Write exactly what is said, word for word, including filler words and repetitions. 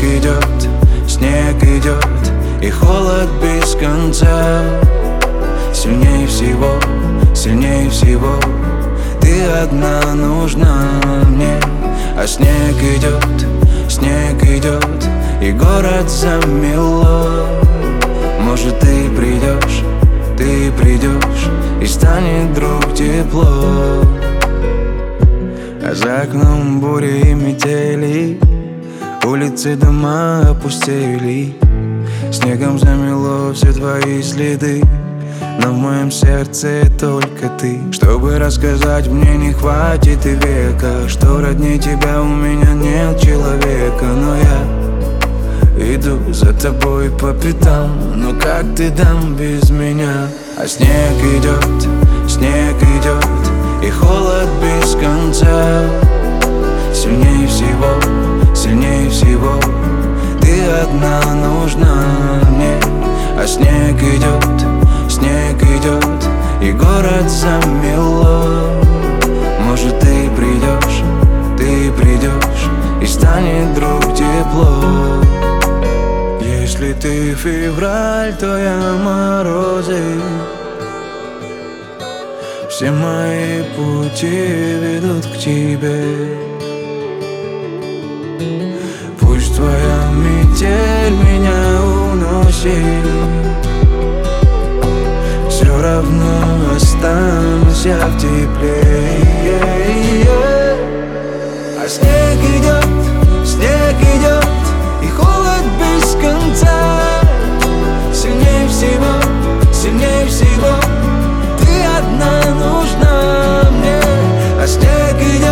идет, снег идет, и холод без конца. Сильнее всего, сильнее всего ты одна нужна мне. А снег идет, снег идет, и город замело. Может, ты придешь, ты придешь, и станет вдруг тепло. А за окном бури и метели, улицы, дома опустели. Снегом замело все твои следы, но в моем сердце только ты. Чтобы рассказать, мне не хватит и века, что роднее тебя у меня нет человека. Но я иду за тобой по пятам, но как ты там без меня? А снег идет, снег идет, и холод без конца. Сильнее всего, сильнее всего ты одна нужна мне. А снег идет, снег идет, и город замело. Может, ты придешь, ты придешь, и станет вдруг тепло. Если ты февраль, то я морозы. Все мои пути ведут к тебе. Пусть твоя метель меня уносит, все равно останусь я в тепле. А снег идет, снег идет, и холод без конца. Сильнее всего, сильнее всего ты одна нужна мне. А снег идет,